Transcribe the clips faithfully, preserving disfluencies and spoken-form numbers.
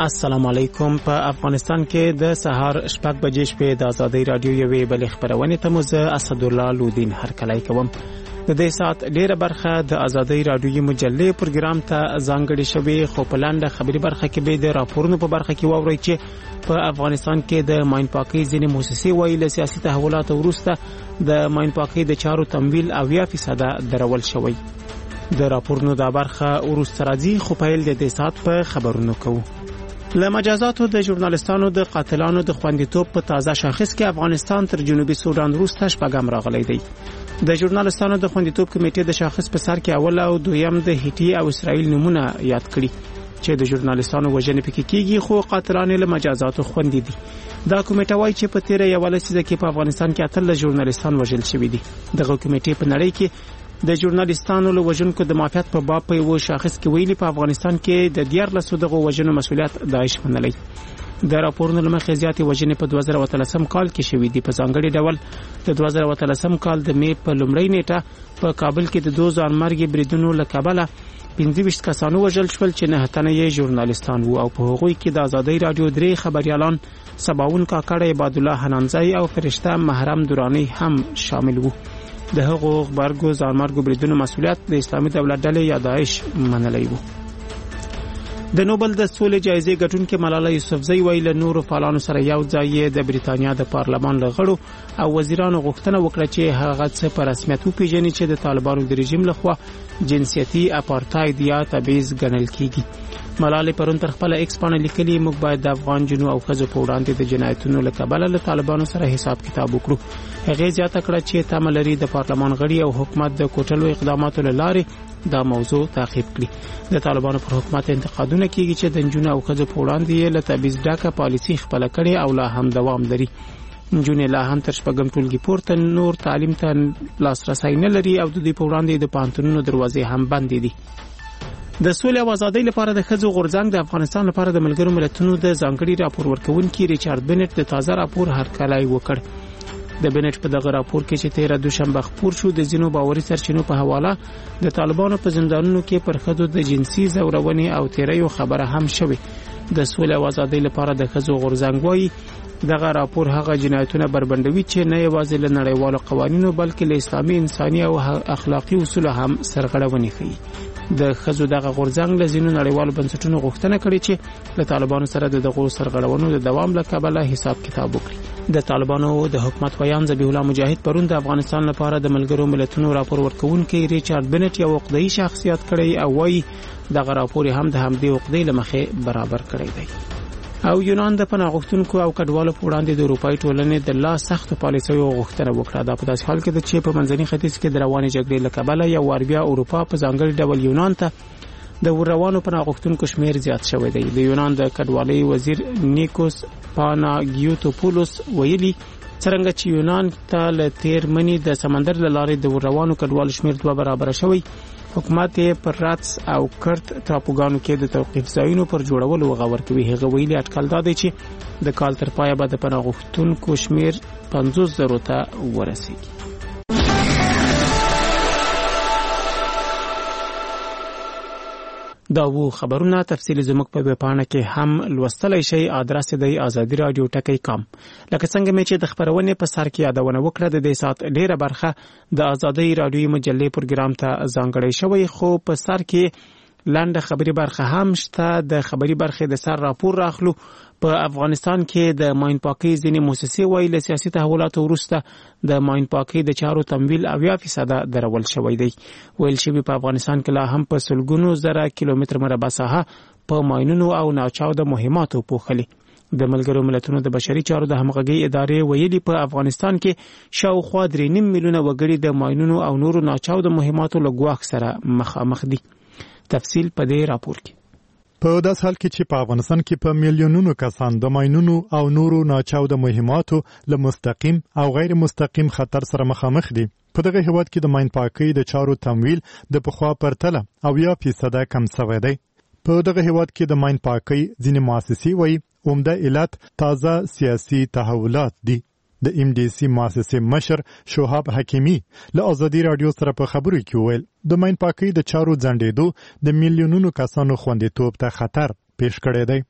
السلام علیکم. په افغانستان کې د سهار شپږ بجې شپې د ازادۍ رادیو یوې بلې خبرونې ته مو زه اسدالله لودین هرکلی کوم. د دې سات ډیره برخه د ازادۍ رادیوي مجلې پروګرام ته ځانګړې شوې، خو په لاندې خبري برخه کې به د راپورونو په برخه کې واورئ چې په افغانستان کې د ماین پاکۍ ځینې موسسې وایي له سیاسي تحولاتو وروسته د ماین پاکۍ د چارو تمویل اویا فیصده درول شوی. د راپورونو دا برخه وروسته راځي، خو پیل د دې سات په خبرونو کوو. له مجازاتو د ژورنالستانو د قاتلانو د خوندیتوب په تازه شاخص کې افغانستان تر جنوبي سودان وروسته شپږم راغلی دی. د ژورنالستانو د خوندیتوب کمیټې د شاخص په سر کې اول او دویم د هیټي او اسرائیل نمونه یاد کړي چې د ژورنالستانو وژنې پکې کیږي، خو قاتلان له مجازاتو خوندي دي. دا کمیټه وایي چې په تیر یو لسیزه کې په افغانستان کې اتل ژورنالستان وژل شوي دي. دغه کمیټې په نړۍ کې د ژورنالستانو له وژونکو د معافیت په باب په یو شاخص کې ویلي په افغانستان کې د دیارلسو دغه وژنو مسولیت داعش منلی. د راپورونو لمخې زیاتې وژنې په دوه زره اتلسم کال کې شوې دي. په ځانګړي ډول د دوه زره اتلسم کال د مې په لومړۍ نیټه په کابل کې د دوه ځانمرګي بریدونو له کبله پنځه ویشت کسانو وژل شول چې نه تنه یې ژورنالستان وو، او په هغوی کې د ازادۍ رادیو درې خبريالان سباون کاکړ، عباد الله حنانزی او فرشته محرم دورانی هم شامل وو. د هغو خبرګو ځانمرګو بریدونو مسولیت د اسلامي دولت ډلې یا داعش منلی وو. د نوبل د سولې جایزې ګټونکې ملاله یوسفزۍ ویل نورو فعالانو سره یو ځای د بریتانیا د پارلمان له غړو او وزیرانو غوښتنه وکړه چې هغه څه په رسمیت وپیژني چې د طالبانو د رژیم لخوا جنسیتي اپارټاید یا تبعیض ګڼل کیږي. ملاله پرون تر خپل ایکس باندې لیکلي، موږ باید د افغان جنو او ښځو په وړاندې د جنایتونو له کبله له طالبانو سره حساب کتاب وکړو. هغه زیاته کړه چې تمه لري د پارلمان غړي او حکومت د کوټلو اقداماتو له لارې دا موضوع تعقیب کړي. د طالبانو پر حکومت انتقادونه کیږي چې د جنو او ښځو په وړاندې له تبعیض ډکه پالیسي خپل کړي او لا هم دوام لري. جنونه لا هم تر شپږم ټولګي پورته نور تعلیم ته لاسرسی نه لري او د دې په وړاندې د پانتونونو دروازې هم بندې دي. د سولې او ازادۍ لپاره د ښځو غورځنګ د افغانستان لپاره د ملګرو ملتونو د ځانګړي راپور ورکونکي ریچارډ بنټ د تازه راپور هرکلی وکړ. د بنټ په دغه راپور کې چې تیره دوشنبه خپور شو د ځینو باوري سرچینو په حواله د طالبانو په زندانونو کې پر ښځو د جنسي زورونې او تیریو خبره هم شوې. د سولې او ازادۍ لپاره د ښځو غورځنګ وایي دغه راپور هغه جنایتونه بربنډوي چې نه یوازې له نړیوالو قوانینو بلکې له اسلامي انساني او اخلاقی اصولو هم سرغړونې کوي. د ښځو دغه غورځنګ له ځینو نړیوالو بنسټونو غوښتنه کړې چې له طالبانو سره د دغو سرغړونو د دوام له کبله حساب کتاب وکړي. د طالبانو د حکومت ویان ذبیح الله مجاهد پرون د افغانستان لپاره د ملګرو ملتونو راپور ورکوونکي ریچارډ بنټ یو عقده‌ای شخصیت کړی او وایي دغه راپور هم د همدې عقدې له مخې برابر کړی دی. او یونان د پناه غوښتونکو او کډوالو په وړاندې د اروپאי ټولنې د لا سختو پالیسیو غوښتنه وکړه. دا په داسې حال کې ده چې په منځني ختیځ کې د روانې جګړې له کبله یو وار بیا اروپا په ځانګړي ډول یونان ته د ورروانو پناه غوښتونکو شمیر زیات شوی دی. د یونان د کډوالۍ وزیر نیکوس پاناګیوتوپولوس ویلي څرنګه چې یونان ته له تیر منی د سمندر له لارې د ورروانو کډوالو شمیر دوه برابر شوی، حکومت پر راتس او کرت ټاپوګانو کې د توقیف ځایونو پر جوړولو غور کوي. هغه ویلي اټکل دا دی چې د کال تر پایه به د پناه غوښتونکو شمیر پنځوس زرو ته ورسیږي. دا وو خبرونه تفصیل زموږ په ویبپاڼه کې هم لوستلای شئ. ادرس دی آزادی رادیو ټکی کام. لکه څنګه مې چې د خبرونې په سر کې یادونه وکړه د دې سات ډیره برخه د آزادی رادیوي مجلې پروګرام ته ځانګړی شوی، خو په سر کې لاندې خبري برخه هم شته. د خبري برخه د سر راپور راخلو. په افغانستان کې د ماین پاکۍ ځینې موسسې وایي له سیاسي تحولاتو وروسته د ماین پاکۍ د چارو تمویل اویا فیصده درول شوی دی. ویل شوی په افغانستان کې لا هم په سلګونو زره کیلومتر مربع ساحه په ماینونو او ناچاوده مهماتو پوښلي. د ملګرو ملتونو د بشري چارو د همغږۍ ادارې ویلي په افغانستان کې شاوخوا درې نیم میلیونه وګړي د ماینونو او نورو ناچاوده مهماتو له ګواښ سره مخامخ دي. تفصیل په دې راپور کې. په داس حال کې چې په افغانستان کې په میلیونونو کسان د ماینونو او نورو ناچاوده مهماتو له مستقیم او غیر مستقیم خطر سره مخامخ دي. په دغه هیواد کې د ماین پاکۍ د چارو تمویل د پخوا پرتله اویا فیصده کم شوی دی. په دغه هیواد کې د ماین پاکۍ ځینې مؤسسې وایي عمده علت تازه سیاسي تحولات دي. د ام ډي سي مؤسسې مشر شوهاب حکیمی له آزادی رادیو سره په خبرو کې ویل د ماین پاکۍ د چارو ځنډېدو د میلیونونو کسانو خوندیتوب ته خطر پیش کړی دی.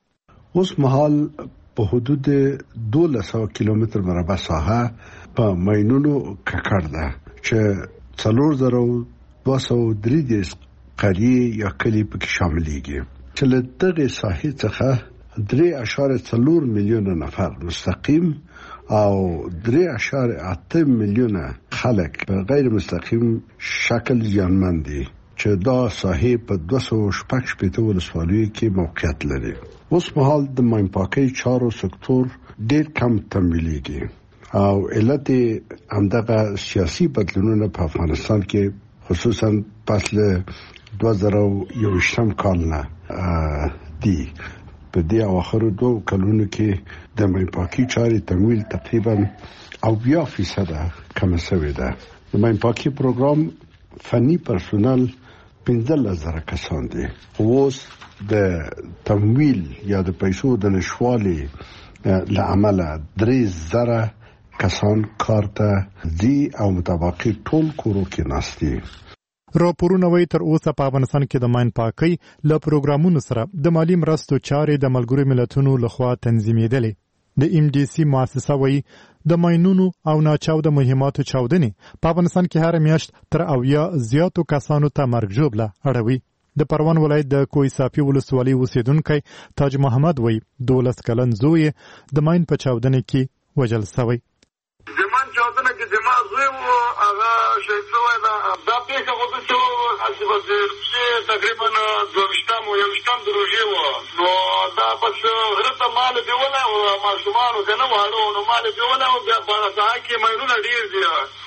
اوس مهال په حدود دولس سوه کیلومتر مربع ساحه په ماینونو ککړ ده چې څلور زره دوه سوه درې دېرش قریې یا کلي پکې شاملېږي چې له دغې ساحې څخه درې اعشاریه څلور میلیونه نفر مستقیم او درې اعشاریه اته میلیونه خلک په غیر مستقیم شکل زیانمن دي چې دا ساحې په دوه سوه شپږ شپېته ولسوالیو کې موقعیت لري. اوس مهال د ماین پاکۍ چارو سکتور ډېر کم تمویلېږي او علت همدغه سیاسي بدلونونه په افغانستان کې خصوصا پس له دوه زره یوویشتم کال نه دي. په دې اواخرو دوه کلونو کې د ماین پاکۍ چارې تمویل تقریبا اویا فیصده کمه شوې ده. د ماین پاکۍ پروګرام فني پرسونل پنځلس زره کسان دي. اوس د تمویل یا د پیسو د نشوالي له امله درې زره کسان کار ته ځي او متبقي ټول کورو کې ناستي. راپورونه وایي تر اوسه په افغانستان کې د ماین پاکۍ له پروګرامونو سره د مالی مرستو چارې د ملګرو ملتونو لخوا تنظیمېدلې. د ایم ډي سي مؤسسه وایي د ماینونو او ناچاوده مهماتو چاودنې په افغانستان کې هر میاشت تر اویا زیاتو کسانو ته مرګ ژوبله اړوي. د پروان ولایت د کوی صافي ولسوالۍ اوسیدونکی تاج محمد وایي دولس کلن زوی د ماین په چاودنه کې وژل شوی. زمان چاودنه کې زما زوی وو هغه شهید شوی دا دا پیښه خو چې حاجي وزیر چې تقریبا دوشتم او یوشتم د روژې وو نو دا بس غره ته مال دیوله او ماشومان کنه واړو نو مال دیوله او بیا په ساحه کې مېنونه ډیر دي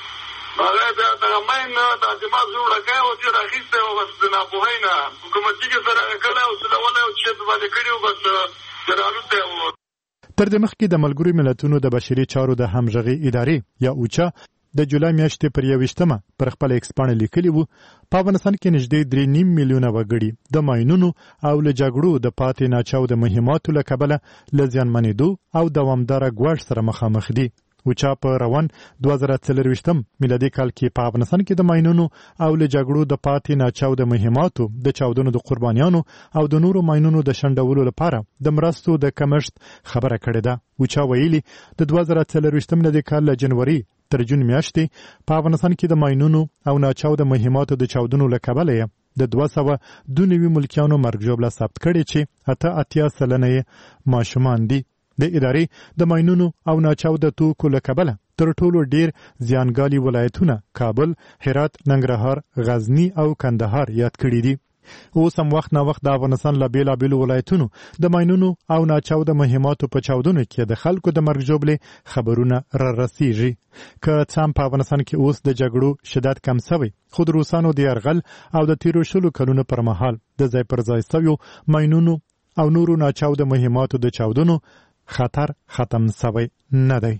هغه بیا د مین د زما زوی راکای او چې راخیسته او بس نه پوهینا حکومتي کې سره کله او څلول او چې باندې کړیو بس درالوته وو. تر دې مخکې د ملګرو ملتونو د بشري چارو د همغږي ادارې یا اوچا د جولای میاشتې پر یوویشتمه پر خپل ایکس باندې لیکلي وو په افغانستان کې نږدې درې نیم میلیونه وګړي د ماینونو او له جګړو د پاتې ناچاو د مهماتو له کبله له زیانمنېدو او دوامداره ګواښ سره مخامخ دي. اوچا په روان دوه زره څلرویشتم میلادي کال کې په افغانستان کې د ماینونو او له جګړو د پاتې ناچاو د مهماتو د چاودنو د قربانیانو او د نورو ماینونو د شنډولو لپاره د مرستو د کمښت خبره کړې ده. اوچا ویلي د دوه زره څلرویشتم میلادي کال له جنوري تر جون میاشتې په افغانستان کې د ماینونو او ناچاو د مهماتو د چاودنو له کبله د دوه سوه دوه نوي ملکیانو مرګ ژوبله ثبت کړې چې اته اتیا سلنه یې ماشومان دي. د ادارې د ماینونو او ناچاو د توکو له کبله تر ټولو ډیر زیانګالي ولایتونه کابل، هرات، ننګرهار، غزنی او کندهار یاد کړي دي. اوس هم وخت نه وخت د افغانستان له بیلابیلو ولایتونو د ماینونو او ناچاو د مهماتو په چاودنو کې د خلکو د مرګ ژوبلې خبرونه را رسیږي. که څه هم په افغانستان کې اوس د جګړو شدت کم شوی خو د روسانو د یرغل او د تیرو شلو کلونو پر مهال د ځای پر ځای شویو ماینونو او نورو ناچاو د مهماتو د چاودنو خطر ختم شوی نه دی.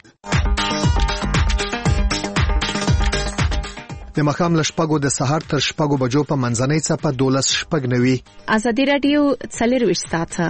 د مخام له شپږو د سهار تر شپږو بجو په منځنۍ څپه دولس شپږ نوي. ازادي راډیو څلرویشت ساعته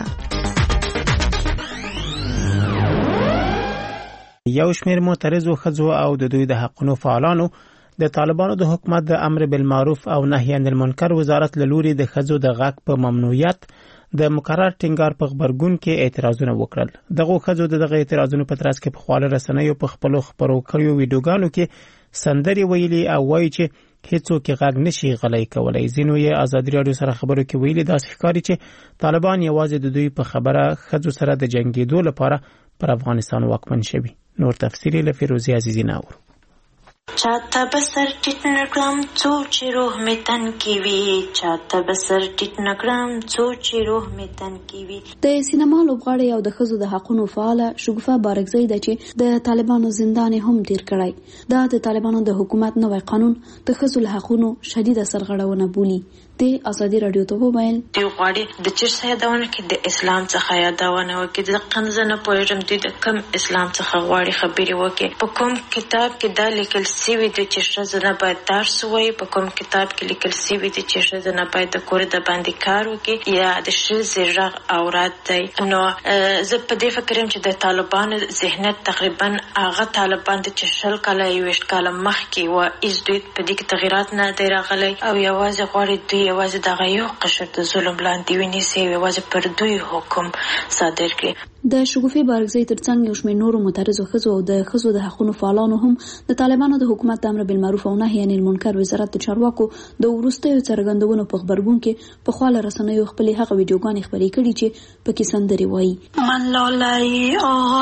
یو شمېر معترضو ښځو او د دوی د حقونو فعالانو د طالبانو د حکومت د امر بالمعروف او نهي عن المنکر وزارت له لوري د ښځو د غږ په ممنوعیت د مقرر ټینګار په خبرګون کې اعتراضونه وکړل. دغه ښځو دغه اعتراضونو په ترڅ کې په خواله رسنیو په خپلو خبرو کړیو ویډیوګانو کې سندري ویلي او وایي چې هیڅوک غږ نشي غلۍ کولای. ځینو یې ازادي راډیو سره خبرو کې ویلي داسې ښکاري چې طالبان یوازې د دوی په خبره ښځو سره د جنګېدو لپاره پر افغانستان واکمن شوي. نور تفصیلی له فیروزی عزیزی ناور. چاته بسر ټیټ نکړم څو چې روح می تن کی وی چاته بسر ټیټ نکړم څو چې روح می تن کی وی. د سینما لوبغاړي او د ښځو د حقونو فعاله شګوفه بارکزی ده چې د طالبانو زندان هم تیر کړی. دا د طالبانو د حکومت نوې قانون د ښځو له حقونو شدیده سرغړونه بولي. د ازادي راډیو ته وویل دی غواړي د چیرې یادونه کې د اسلام څخه یادونه وکړي. د قنځنه پوهېږم د کم اسلام څخه غواړي خبرې وکړي. په کوم کتاب کې دا لیکل سوي د چې ښځه نه باید درس ووایي، په کوم کتاب کې لیکل سوي د چې ښځه نه باید د کور د باندې کار وکړي یا د ښځې غږ عورت دی. نو زه په دې فکر یم چې د طالبانو ذهنیت تقریبا هغه طالبان د چې شل کاله یوویشت کاله مخکې وه هېڅ دوی په دې کې تغیرات نه دی راغلی او یوازې غواړي دوی دوی یوازې دغه یو قشر د ظلم لاندې ونیسي، یوازې پر دوی حکم صادر کړي. د شګوفې بارګزۍ ترڅنګ یو شمېر نورو معترضو ښځو او د ښځو د حقوقو فعالانو هم د طالبانو د حکومت د امر بالمعروف او نهي عن المنکر وزارت د چارواکو د وروستیو څرګندونو په خبرګون کې په خواله رسنیو خپلې هغه ویډیوګانې خپرې کړي چې پکې سندرې وایي. من لالای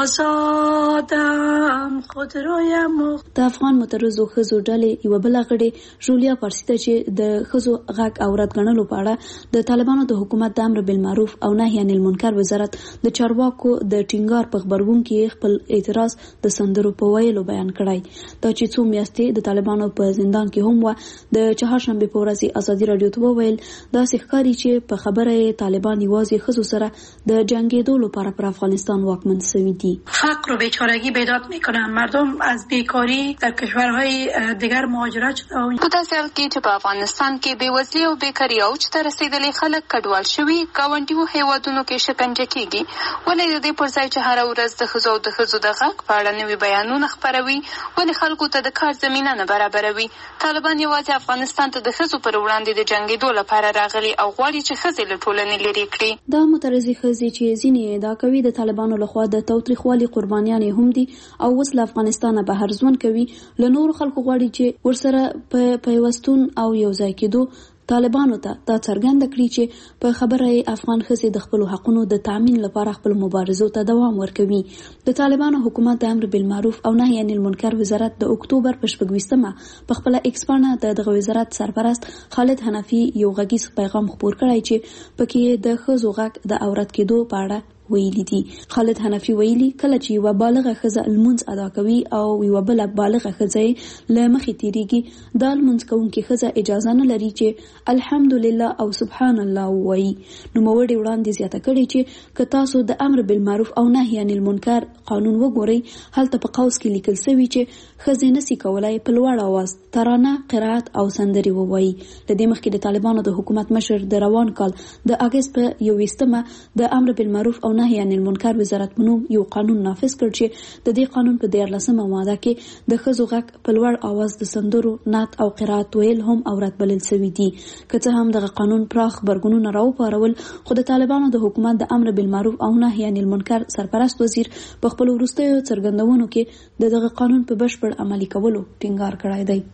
آزادم خودرویم. د افغان معترضو ښځو ډلې یوه بله غړې ژولیا پارسي ته چې د ښځو غږ او رد ګڼلو په اړه د طالبانو د حکومت د امر بالمعروف او نهي عن المنکر وزارت د چارواکو د ټینګار په خبرګون کې خپل اعتراض د سندرو په ویلو بیان کړی. دا چې څو میاشتې د طالبانو په زندان کې هم و. د چهارشنبه په ورځ ازادي رادیو ته وویل داسې ښکاري چې په خبره طالبان یوازې ښځو سره د جنگیدو لپاره پر افغانستان واکمن شوي دي. فقر و بیچارگی بیداد میکنن، مردم از بیکاری در کشورهای دیگر مهاجرت شده. په داسې حال کې چې په افغانستان کې بېوزلي او بیکاري اوج ته رسېدلي خلک کډوال شوي ګاونډیو هیوادونو کې شکنجه کېږي. ولې د دې پر ځای چې هره ورځ د ښځو او د ښځو د غږ په اړه نوي بیانونه خپروي، ولې خلکو ته د کار زمینه نه برابروي؟ طالبان یوازې افغانستان ته د ښځو پر وړاندې د جنګېدو لپاره راغلي او غواړي چې ښځې له ټولنې لرې کړي. دا معترضې ښځې چې ځینې ادعا کوي د طالبانو لخوا د تاوتریخوالي قربانیانې هم دي او اوس له افغانستانه بهر ژوند کوي، له نورو خلکو غواړي چې ورسره په پیوستون او یو ځای کېدو طالبانو ته دا څرګنده کړي چې په خبره افغان ښځې د خپلو حقونو د تامین لپاره خپل مبارزو ته دوام ورکوي. د طالبانو حکومت د امر بالمعروف او نهي عن المنکر وزارت د اکتوبر په شپږویشتمه په خپله ایکس پاڼه د دغه وزارت سرپرست خالد حنفي یو غږیز پیغام خپور کړی چې پکې د ښځو غږ د عورت کېدو په اړه ویلي دي. خالد حنفي ویلي کله چې یوه بالغه ښځه لمونځ ادا کوي او یوه بله بالغه ښځه یې له مخې تیریږي، دا لمونځ کوونکې ښځه اجازه نه لري چې الحمدلله او سبحان الله ووایي. نوموړې وړاندې زیاته کړې چې که تاسو د امر بالمعروف او نهي عن المنکر قانون وګورئ، هلته په قوس کې لیکل شوي چې ښځې نسي کولای په لوړ اواز ترانه، قرائت او سندرې ووایي. له دې مخکې د طالبانو د حکومت مشر د روان کال د اګست په یوویشتمه د امر بالمعروف او نهي عن المنکر وزارت په نوم یو قانون نافذ کړ چې د دې قانون په دیارلسمه ماده کې د ښځو غږ په لوړ اواز د سندرو، نعت او قرائت ویل هم عورت بلل شوي دي. که څه هم دغه قانون پراخ غبرګونونه راوپارول، خو د طالبانو د حکومت د امر بالمعروف او نهي عن المنکر سرپرست وزیر په خپلو وروستیو څرګندونو کې د دغه قانون په بشپړ عملي کولو ټینګار کړی دی.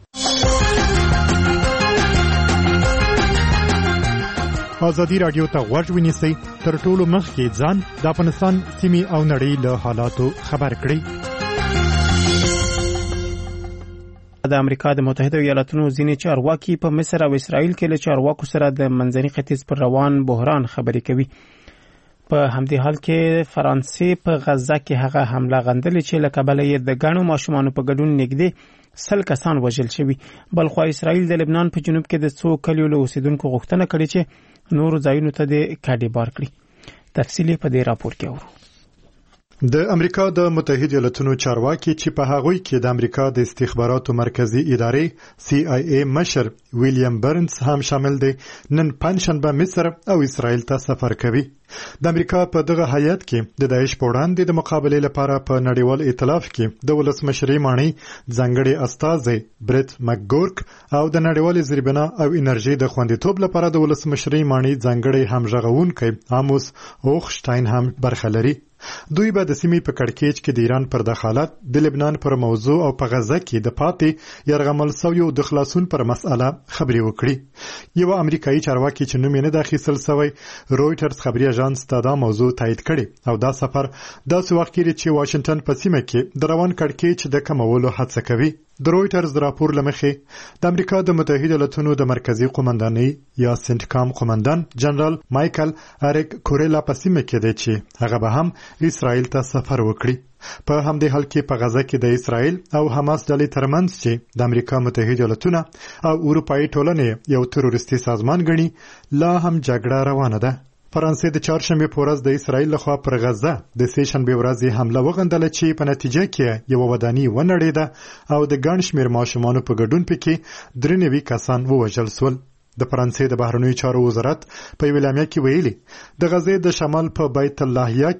ازادي رادیو ته غوږ ونیسئ، تر ټولو مخکې ځان د افغانستان سیمې او نړۍ له حالاتو خبر کړئ. د امریکا د متحده ایالاتونو ځینې چارواکي په مصر او اسرائیل کې له چارواکو سره د منځني ختیځ پر روان بحران خبرې کوي. په همدې حال کې فرانسې په غزه کې هغه حمله غندلې چې له کبله یې د ګڼو ماشومانو په ګډون نږدې سل کسان وژل شوي. بلخوا اسرائیل د لبنان په جنوب کې د څو کلیو له اوسیدونکو غوښتنه کړې چې نورو ځایونو ته د کډې بار کړي. تفصیل په دې راپور کې اورو. د امریکا د متحده ایالاتونو چارواکي چې په هغوی کې د امریکا د استخباراتو مرکزی ادارې سی آی ای مشر ویلیام برنز هم شامل دي، نن پنځشنبه مصر او اسرائیل ته سفر کوي. د امریکا په دغه هیات کې د داعش په وړاندې د مقابلې لپاره په نړیوال ائتلاف کې د ولسمشرۍ ماڼۍ ځانګړي استازی بریت مکګورک او د نړیوال زیربنا او انرژي د خوندیتوب لپاره د ولسمشرۍ ماڼۍ ځانګړي همغږونکي اموس اوخشتاین هم برخه لري. دوی به د سیمې په کړکېچ کې د ایران پر دخالت، د لبنان پر موضوع او په غزه کې د پاتې یرغمل شویو د خلاصون پر مسأله خبرې وکړي. یو امریکایي چارواکي چې نوم یې نه دی اخیستل شوی، رویټرز خبري اژانس ته دا موضوع تایید کړي او دا سفر داسې وخت کې چې واشنگټن په سیمه کې د روان کړکېچ د کمولو هڅه کوي. د رویټرز راپور لمخې د امریکا د متحده ایالاتونو د مرکزی قومندانۍ یا سنټکام قومندان جنرال مایکل اریک کوریلا په سیمه کې دی چې هغه به هم اسرائیل ته سفر وکړي. په همدې حال کې په غزه کې د اسرائیل او حماس ډلې ترمنځ چې د امریکا متحده ایالاتونو او اروپایي ټولنې یو تروریستي سازمان ګڼي، لا هم جګړه روانه ده. فرانسې د چهارشنبه په ورځ د اسرائیل لخوا پر غزه د سه شنبه ورځې حمله وغندله چې په نتیجه کې یو وداني ونړېده او د ګڼ شمېر ماشومانو په ګډون پکې درې نوي کسان ووژل شول. د فرانسې د بهرنیو چارو وزارت په یوه اعلامیه کې ویلي د غزې د شمال په بیت اللحیه کې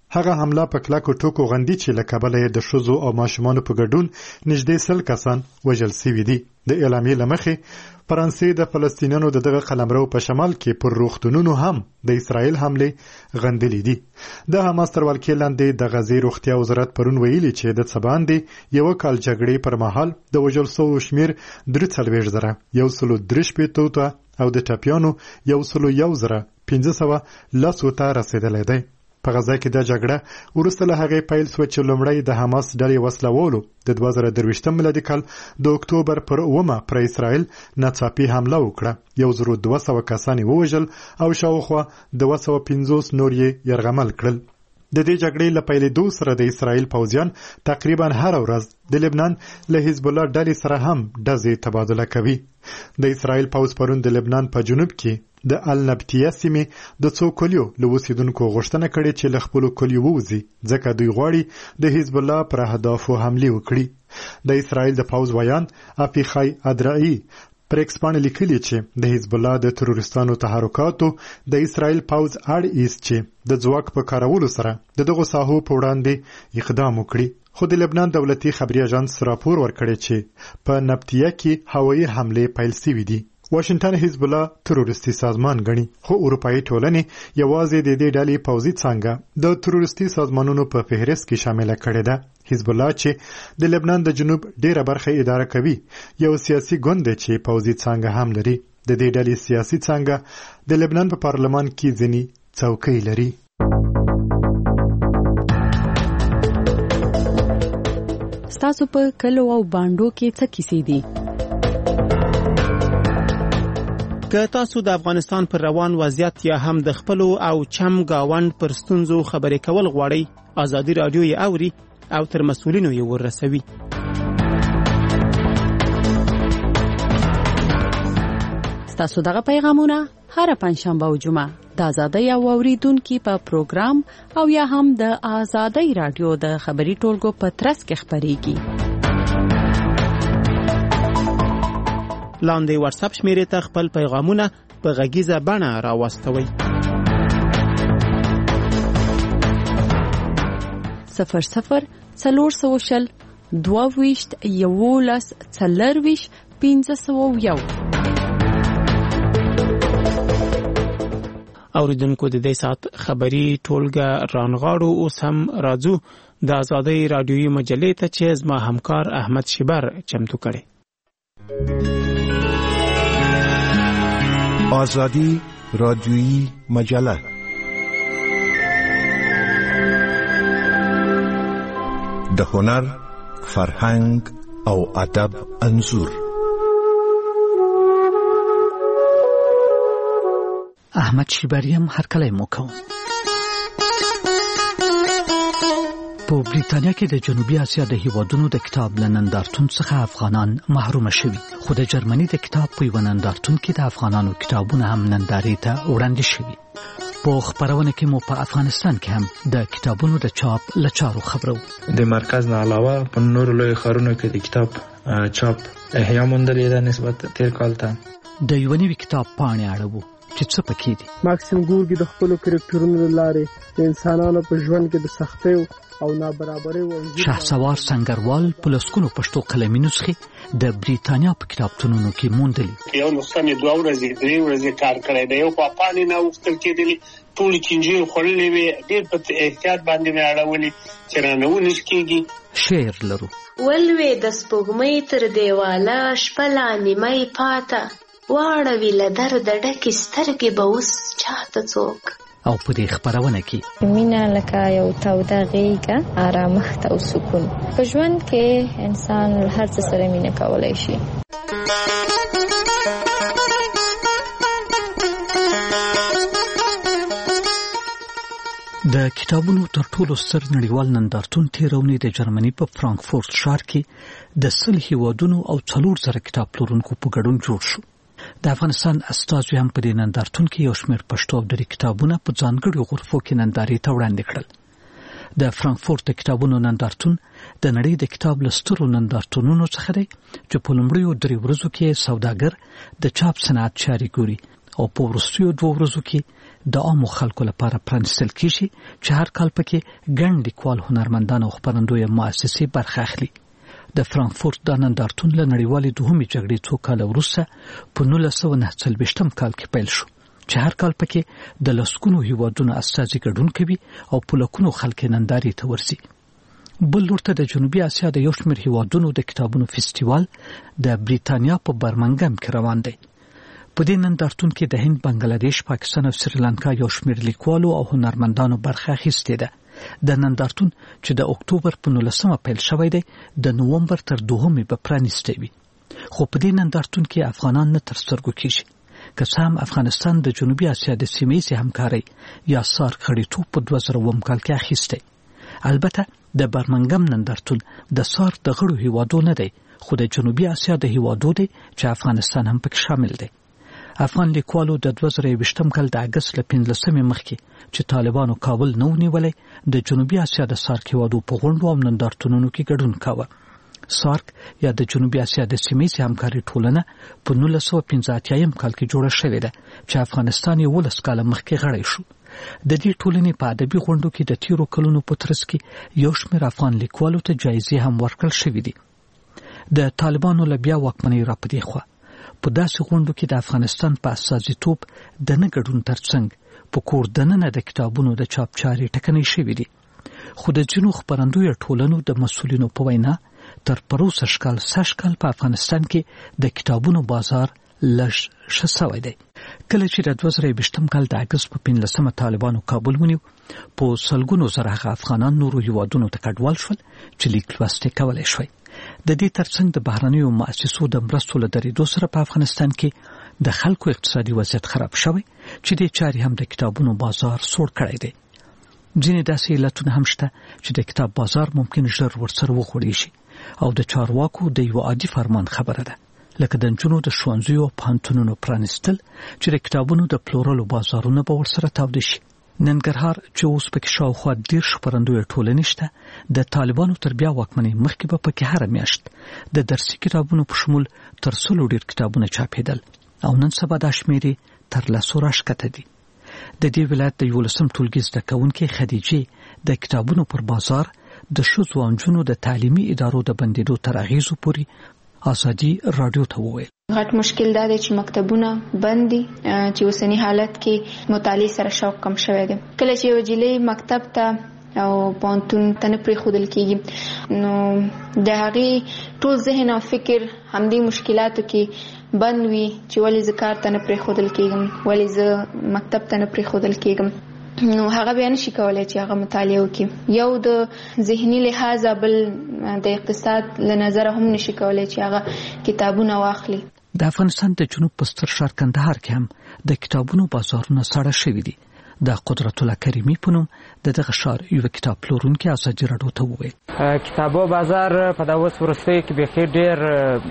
هغه حمله په کلکو ټوکو غندي چې له کبله د ښځو او ماشومانو په ګډون نږدې سل کسان وژل شوي دي. د اعلامیې له مخې فرانسې د فلسطینیانو د دغه قلمرو په شمال کې پر روغتونونو هم د اسرائیل حمله غندلې دي. د حماس تر ولکې لاندې د غزې روغتیا وزارت پرون ویلي چې د څه باندې یو کال جګړې پر مهال د وژل شوو شمیر درې څلوېښت زره یو سلو درې شپېته ته او د ټپیانو یو سلو یو زره پنځه سوه لسو ته رسېدلی دی. په غزه کې د جګړه وروسته له هغې پیل شوه چې لومړی د حماس ډلې وسلوالو د دوه زره درویشتم میلادي کال د اکتوبر پر اوومه پر اسرائیل ناڅاپي حمله وکړه. یو زرو دوه سوه کسان یې ووژل او شاوخوا دوه سوه پنځوس نور یې یرغمل کړل. د دې جګړې له پیلېدو سره د اسرائیل پوځیان تقریبا هر ورځ د لبنان له حزب الله ډلې سره هم ډزې تبادله کوي. د اسرائیل پوځ پرون د لبنان په جنوب کې د النبتیه سیمې د څو کلیو له اوسیدونکو غوښتنه کړې چې له خپلو کلیو ووځي ځکه دوی غواړي د حزب الله پر اهدافو حملې وکړي. د اسرائیل د پوځ ویان افیخای ادرعی پر ایکس باندې لیکلي چې د حزب الله د تروریستانو تحرکاتو د اسرائیل پوځ اړ ایست چې د ځواک په کارولو سره د دغو ساحو په وړاندې اقدام وکړي. خو د لبنان دولتي خبري اژانس راپور ورکړی چې په نبتیه کې هوایي حملې پیل شوې دي. واشنگټن حزب الله تروریستي سازمان ګڼي، خو اروپایي ټولنې یوازې د دې ډلې پوځي څانګه د تروریستي سازمانونو په فهرست کې شامل کړې ده. حزب الله چې د لبنان د جنوب ډیره برخه اداره کوي یو سیاسي ګوند دی چې پوځي څانګه هم لري. د دې ډلې سیاسي څانګه د لبنان په پارلمان کې ځینې څوکۍ لري. ستاسو په کلو او باندو کې څه کیسې دي؟ که تاسو د افغانستان پر روان وضعیت یا هم د خپلو او چم گاوند پر ستونزو خبرې کول غواړئ، ازادي رادیو یې اوري او تر مسؤلینو یې ورسوي. ستاسو دغه پیغامونه هر پنځشنبه او جمعه د ازادي او اوریدونکو په پروګرام او یا هم د ازادي رادیو د خبري ټولګو په ترڅ کې خبريږي. لاندې واتس اپ شمیرې ته خپل پیغامونه په غږیزه بڼه راوستوئ. صفر صفر څلور سوه شل دوه ویشت یولس څلرویشت پنځه سوه یو. اوریدونکو د دې سات خبري ټولګه رانغاړو. اوس هم راځو د ازادي رادیوي مجلې ته چې زما همکار احمد شبر چمتو کړي. آزادی رادیویی مجله د هنر، فرهنګ او ادب انځور. احمد شیبریم هرکلی مو کوم. په بریتانیا کې د جنوبي اسیا د هیوادونو د کتاب لنندارتون څخه افغانان محروم شوي، خو د جرمني د کتاب په یو نندارتون کې د افغانانو کتابونه هم نندارې ته وړاندې شوي. په خبرونه کې مو په افغانستان کې هم د کتابونو د چاپ لچارو خبرو. د مرکز نه علاوه په نورو لوی ښارونو کې د کتاب چاپ احیا موندلې ده نسبت تیر کال ته. د یو نوي کتاب پاڼې اړوو چې څه پکې دي. ماکسیم گورکي د خپل کرکټرونو لاره د انسانانو په ژوند کې د سختیو او نابرابرۍ او شهسوار سنگروال په لسکونو پښتو قلمي نسخې د بریتانیا په کتابتونونو کې موندلې. یو نسخه مې دوه ورځې درې ورځې کار کړی دی، یو په پاڼې نه اوښتل کېدلې، ټول چینجې خوړلې وې، ډېر په احتیاط باندې مې اړولې چې رانه ونیس کېږي. شعر لرو. ولوې د سپوږمۍ تر دیواله شپه لا نیمۍ پاته، واړوي له درده ډکې سترګې به اوس چاته څوک. او په دې خبرونه کې مینه لکه یو توده غېږه، آرامښت او سکون. په ژوند کې انسان هر څه سره مینه کولی شي. د کتابونو تر ټولو ستر نړیوال نندارتون تیرونې د جرمني په فرانکفورت ښار کې د سل هیوادونو او څلور زره کتاب پلورونکو په ګډون جوړ شو. د افغانستان استازو هم په دې نندارتون کې یو شمېر پښتو او دري کتابونه په ځانګړو غرفو کې نندارې ته وړاندې کړل. د فرانکفورت د کتابونو نندارتون د نړۍ د کتاب له سترو نندارتونونو څخه دی چې په لومړیو درې ورځو کې سوداګر د چاپ صنعت چارې ګوري او په وروستیو دوه ورځو کې د عامو خلکو لپاره پرانیستل کیږي چې هر کال پکې ګڼ لیکوال هنرمندان او خپرندوی مؤسسې برخه اخلي. د فرانکفورت د نندارتون له نړیوالې دوهمې جګړې څو کاله وروسته په نولس سوه نهه څلوېښتم کال کې پیل شو چې هر کال پکې د لسګونو هیوادونو استازي ګډون کوي او په لکونو خلک نندارې ته ورځي. بل لور ته د جنوبي اسیا د یو شمېر هیوادونو د کتابونو فستیوال د بریتانیا په برمنګم کې روان دی. په دې نندارتون کې د هند، بنگلاديش، پاکستان او سریلانکا یو شمېر لیکوالو او هنرمندانو برخه اخیستې ده. د نندارتون چې د اکتوبر په نولسمه پیل شوی دی د نومبر تر دوهمې به پرانیستی وي. خو په دې نندارتون کې افغانان نه تر سترګو کېږي. که څه هم افغانستان د جنوبي اسیا د سیمه ییزې همکارۍ یا سارک غړیتوب په دوه زره اووم کال کې اخیستی. البته د برمنګم نندارتون د سارک د غړو هیوادو نه دی، خو د جنوبي اسیا د هیوادو دی چې افغانستان هم پکې شامل دی. افغان لیکوالو د دوه زره یوویشتم کال د اګست له پنځلسمې مخکې چې طالبانو کابل نه ونیولی د جنوبي اسیا د سارک هیوادو په غونډو او نندارتونونو کې ګډون کاوه. سارک یا د جنوبي اسیا د سیمه ییزې همکارۍ ټولنه په نولس سوه پنځه اتیایم کال کې جوړه شوې ده چې افغانستان یې ولس کاله مخکې غړی شو. د دې ټولنې په ادبي غونډو کې د تیرو کلونو په ترڅ کې یو شمېر افغان لیکوالو ته جایزې هم ورکړل شوې دي. د طالبانو له بیا واکمنۍ راپدې خوا په داسې غونډو کې د افغانستان په استازیتوب د نه ګډون ترڅنګ په کور دننه د کتابونو د چاپ چارې ټکنۍ شوې دي. خو د ځینو خپرندویو ټولنو د مسؤلینو په وینا تر پروسه شکال سږکال په افغانستان کې د کتابونو بازار لږ ښه سوی دی. کله چې د دوه زره یوویشتم کال د اګست په پنځلسمه طالبانو کابل ونیو، په سلګونو زره هغه افغانان نورو هیوادونو ته کډوال شول چې لیک لوست یې کولی شوی. د دې ترڅنګ د بهرنیو مؤسسو د مرستو له درېدو سره په افغانستان کې د خلکو اقتصادي وضعیت خراب شوی چې د چارې هم د کتابونو بازار سوړ کړی دی. ځینې داسې علتونه هم شته چې د کتاب بازار ممکن ژر ورسره وخوړی شي او د چارواکو د یو عادي فرمان خبره ده، لکه د نجونو د ښوونځیو او پوهنتونونو پرانیستل چې د کتابونو د پلورلو بازارونه به ورسره تاوده شي. ننګرهار چې اوس پکې شاوخوا دېرش خپرندویه ټولنې شته، د طالبانو تر بیا واکمنۍ مخکې به پکې هره میاشت د درسي کتابونو په شمول تر سلو ډېر کتابونه چاپېدل او نن سبا دا شمېرې تر لسو راښکته دي. د دې ولایت د یولسم ټولګي زده کوونکې خدیجې د کتابونو پر بازار د ښځو او نجونو د تعلیمي ادارو د بندېدو تر اغېزو پورې ازادي راډیو ته وویل. غټ مشکل دا دی چې مکتبونه بند دي، چې اوسنی حالت کې مطالعې سره شوق کم شوی دی. کله چې یو جلۍ مکتب ته او پوهنتون ته نه پرېښودل کېږي نو د هغې ټول ذهن او فکر همدې مشکلاتو کې بند وي چې ولې زه کار ته نه پرېښودل کېږم، ولې زه مکتب ته نه پرېښودل کېږم. نو هغه بیا نشي کولی چې هغه مطالعه وکړي. یو د ذهني لحاظه، بل د اقتصاد له نظره هم نشي کولی چې هغه کتابونه واخلي. د افغانستان د جنوب په ستر ښار کندهار کې هم د کتابونو بازارونه ساړه شوي دي. د قدرت الله کریمي په نوم د دغه ښار یو کتاب پلورونکی ازادي راډیو ته وویل. کتابو بازار په دا اوس وروستیو کې بیخي ډېر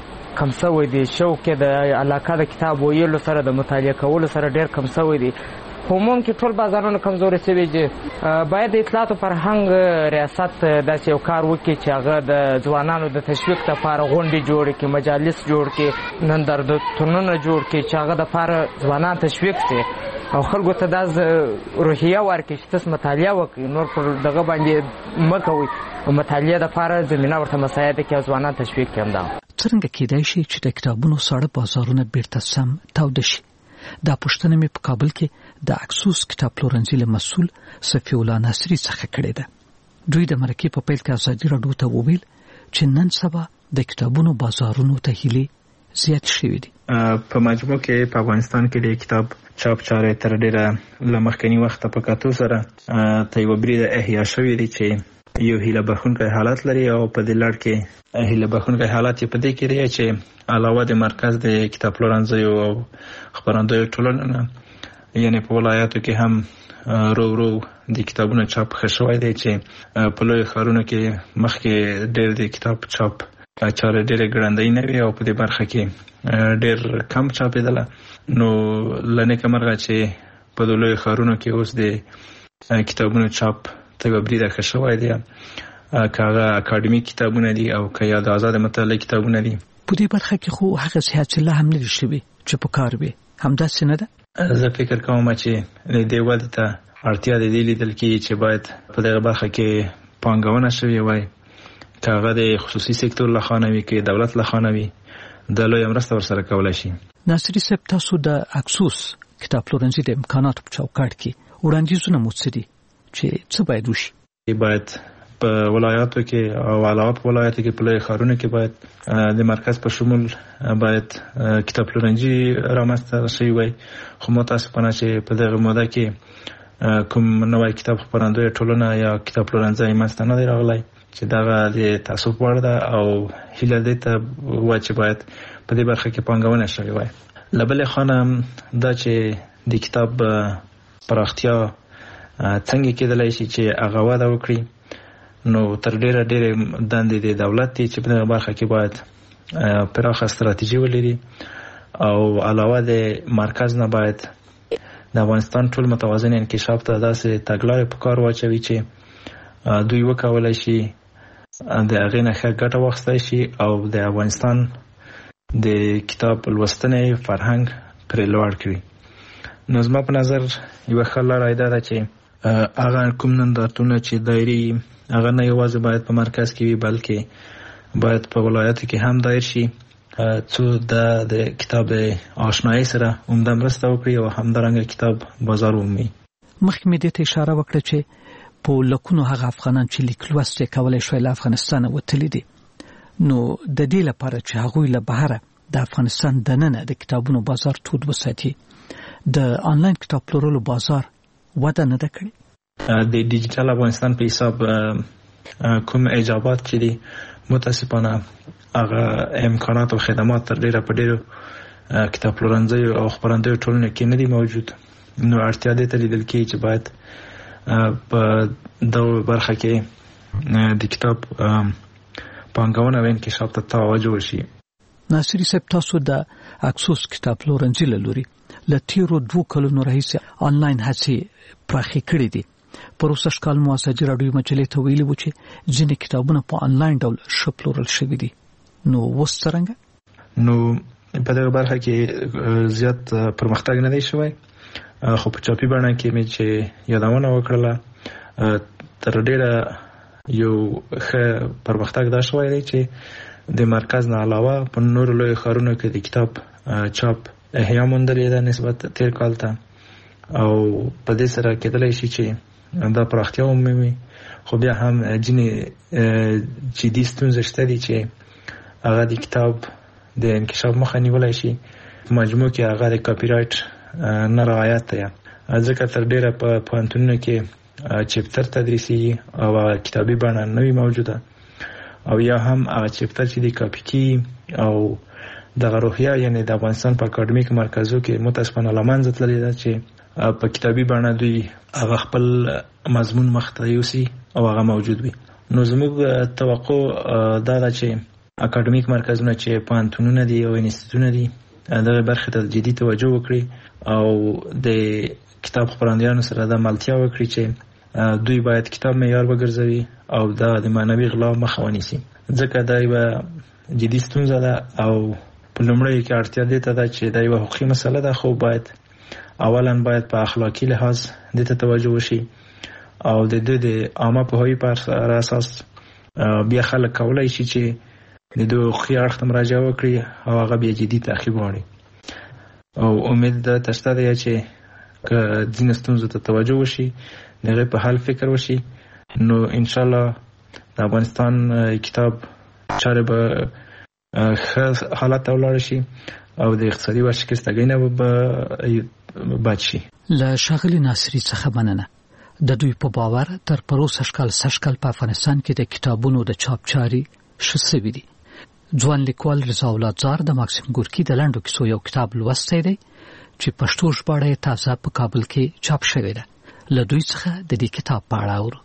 کم شوی دی. شوق یې د علاقه د کتاب ویلو سره د مطالعه کولو سره ډېر کم شوی دی. عموم کې ټول بازارونه کمزوري شوي دي. باید د اطلاعات او فرهنګ ریاست داسې یو کار وکړي چې هغه د ځوانانو د تشویق لپاره غونډې جوړې کړي، مجالس جوړ کړي، نندارتونونه جوړ کړي چې هغه دپاره ځوانان تشویق شي او خلکو ته دا روحیه ورکړي چې تاسو مطالعه وکړئ، نور پر دغه باندې مه کوئ او مطالعې دپاره زمینه ورته مساعده کړي او ځوانان تشویق کړي. همدا څرنګه کېدای شي چې د کتابونو ساړه بازارونه بیرته سم تاوده شي؟ دا پوښتنه مې په کابل کې د اکسوس کتاب پلورنځي له مسؤل صفي الله ناصري څخه کړې ده. دوی د مرکې په پیل کې ازادي راډیو ته وویل چې نن سبا د کتابونو بازارونو ته هیلې زیات شوي دي. په مجموع کې په افغانستان کې د کتاب چاپ چارې تر ډېره له مخکني وخته په کتو سره ته یوه بریده احیا شوي دي چې یو هیله بخښونکی حالت لري او په دې لړ کې هیله بخښونکی حالت یې په دې کې دی چې علاوه د مرکز د کتاب پلورنځیو او خپرندویو ټولنو نه یعنې په ولایاتو کې هم رو رو د کتابونو چاپ ښه شوی دی چې په لویو ښارونو کې مخکې ډېر د کتاب چاپ چارې ډېرې ګړندۍ نه وي او په دې برخه کې ډېر کم چاپېدله. نو له نیکه مرغه چې په دې لویو ښارونو کې اوس د کتابونو چاپ ته یوه بریده ښه شوی دی، که هغه اکاډمیک کتابونه دي او که یا د ازاده مطالعې کتابونه دي. په دې برخه کې خو هغه حاصله هم نه دي شوي چې په کار وي، همداسې نه ده؟ زه فکر کوم چې د دې ودې ته اړتیا د دې لیدل کېږي چې باید په دغه برخه کې پانګونه شوې وای، که هغه د خصوصي سکتور لخوا نه وي که دولت لخوا نه وي، د لویه مرسته ورسره کولی شي. ناصري صاحب، تاسو د اکسوس کتاب پلورنځي د امکاناتو په چوکاټ کې وړاندیزونه مو څه دي چې څه باید وشي؟ باید په ولایاتو کې او علاوه په ولایاتو کې په لوی ښارونو کې باید د مرکز په شمول باید کتاب پلورنځي رامنځته شوي وای، خو متاسفانه چې په دغه موده کې کوم نوی کتاب خپرندوی ټولنه یا کتاب پلورنځي منځته نه دی راغلی، چې دغه د تاسف وړ ده او هیله دې ته وای چې باید په دې برخه کې پانګونه شوې وای. له بلې خوا نه دا چې د کتاب پراختیا څنګه کېدلی شي چې هغه وده وکړي، نو تر ډیره ډیره دندې د دولت دي چې په دغه برخه کې باید پراخه استراتیژي ولري، او علاوه د مرکز نه باید د افغانستان ټول متوازن انکشاف ته داسې تګلارې په کار واچوي چې دوی وکولای شي د هغې نه ښه ګټه واخیستی شي او د افغانستان د کتاب لوستنې فرهنګ پرې لوړ کړي. نو زما په نظر یوه ښه لاره دا ده چې هغه کوم نندارتونونه چې دایري هغه نه یوازې باید په مرکز کې وي، بلکې باید په ولایاتو کې هم دایر شي، څو د کتاب د آشنایۍ سره عمده مرسته وکړي او همدارنګه کتاب بازار ومومي. مخکې مې دې ته اشاره وکړه چې په لکونو هغه افغانان چې لیک لوست یې کولی شوی له افغانستانه وتلي دي، نو د دې لپاره چې هغوی له بهره د افغانستان دننه د کتابونو بازار تود وساتي، د آنلاین کتاب پلورلو بازار وده نه ده کړې. د ډیجیټل افغانستان په حساب کوم ایجابات چې دي، متاسفانه هغه امکانات او خدمات تر ډیره په ډیرو کتاب پلورنځیو او خپرندویو ټولنو کې نه دي موجود. نو اړتیا دې ته لیدل کېږي چې باید په دغه برخه کې د کتاب پانګونه او انکشاف ته توجه وشي. ناصري صاحب، تاسو د اکسوس کتاب پلورنځي له لوري له تیرو دوه کلونو راهیسې آنلاین هڅې پراخې کړې دي. پروسه کال مو ازادي راډیو مجلې ته ویلي و چې ځینې کتابونه په آنلاین ډول ښه پلورل شوي دي، نو اوس څرنګه؟ نو په دغه برخه کې زیات پرمختګ نه دی شوی، خو په چاپي بڼه کې مې چې یادونه وکړله تر ډیره یو ښه پرمختګ دا شوی دی چې د مرکز نه علاوه په نورو لویو ښارونو کې د کتاب چاپ احیا موندلې ده نسبت تیر کال ته، او په دې سره کېدلی شي چې دا پراختیا ومومي. خو بیا هم ځینې جدي ستونزې شته دي چې هغه د کتاب د انکشاف مخه نیولی شي. په مجموع کې هغه د کاپي رایټ نه رعایت دی، ځکه تر ډیره په پوهنتونونو کې چپتر تدریسي او کتابي بڼه نه وي موجوده، او یا هم هغه چپتر چې د کاپي کی او دغه روحیه یعنی د افغانستان په اکاډمیک مرکزو کې متاسفانه له منځه تللې ده چې په کتابي بڼه دوی هغه خپل مضمون مخته یوسي او هغه موجود وي. نو زموږ توقع دا ده چې اکاډمیک مرکزونه چې پوهنتونونه دي او انسټیټونه دي دغه برخې ته جدي توجه وکړي او د کتاب خپرندویانو سره د ملتیا وکړي چې دوی باید کتاب معیار وګرځوي او دا د معنوي غلا مخه ونیسي، ځکه دا یوه جدي ستونزه ده او په لومړیو کې اړتیا دې ته ده چې دا یوه حقوقي مسله ده، خو باید اولا باید په اخلاقي لحاظ دې ته توجه وشي او د دې د عامه پوهاوي پر اساس بیا خلک کولی شي چې د دوی حقوقي اړخ ته مراجعه وکړي او هغه بیا جدي تعقیب وغواړي. او امید ده شته دی چې که ځینې ستونزو ته توجه وشي، د هغې په حل فکر وشي، نو انشاءالله د افغانستان کتاب چارې به ښه حالت ته ولاړ شي او د اقتصادي ورشکستګۍ نه به بچ شي. له ښاغلي ناصري څخه مننه. د دوی په باور تر پروسه شکال سږکال په افغانستان کې د کتابونو د چاپ چارې ښه سوي دي. ځوان لیکوال رضا اولادزار د ماکسیم ګورکي د لنډو کیسو یو کتاب لوستی دی چې پښتو ژباړه یې تازه په کابل کې چاپ شوې ده. له دوی څخه د دې کتاب په اړه اورو.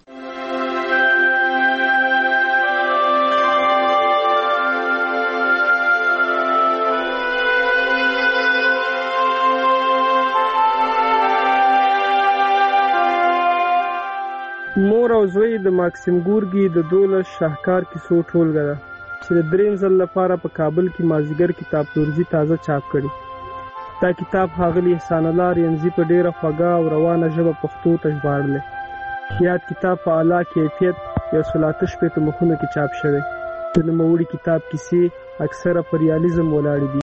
مور او زوی د ماکسیم ګورکي د دولس شاهکار کیسو ټولګه ده چې د دریم ځل لپاره په کابل کې مازیګر کتاب پلورنځي تازه چاپ کړي. دا کتاب ښاغلي احسان الله رینځي په ډیره خوږه او روانه ژبه پښتو ته ژباړلی. یاد کتاب په اعلی کیفیت یو سل اته شپېته مخونو کې چاپ شوی. د نوموړي کتاب کیسې اکثره په ریالیزم ولاړې دي.